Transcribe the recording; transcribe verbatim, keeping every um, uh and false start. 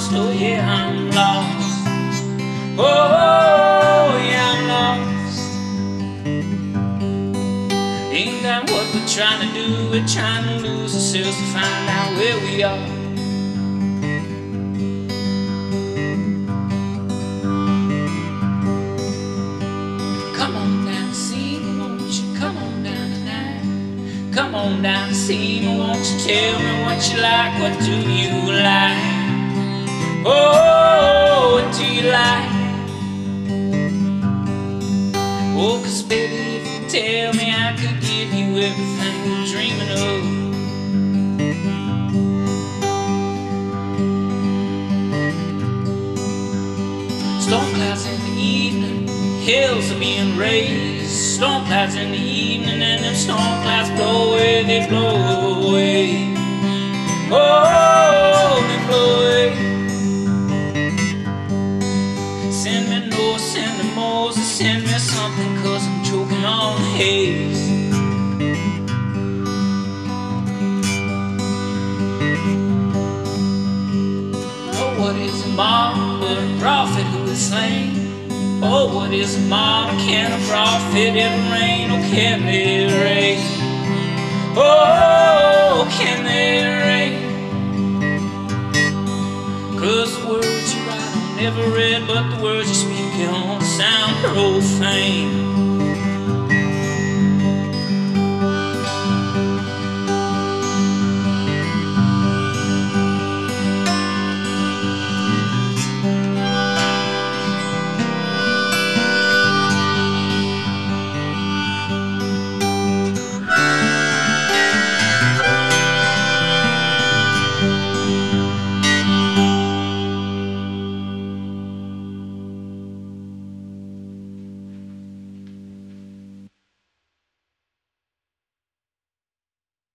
lost, oh yeah, I'm lost. Oh yeah, I'm lost. Ain't that what we're trying to do? We're trying to lose ourselves to find out where we are. Come on down to see me, won't you? Come on down tonight. Come on down to see me, won't you? Tell me what you like, what do you like? Oh, what do you like? Oh, 'cause baby, if you tell me, I could give you everything you're dreaming of. Storm clouds in the evening, hills are being raised. Storm clouds in the evening, and them storm clouds blow away, they blow away. Oh, they blow away. Send me Noah, send me Moses, send me something, 'cause I'm choking on haze. Oh, what is a martyr but a prophet who is slain? Oh, what is a martyr? Can a prophet ever reign? Oh, can they reign? Oh, can they reign? 'Cause the words you write are never read, but the words you speak don't sound profane.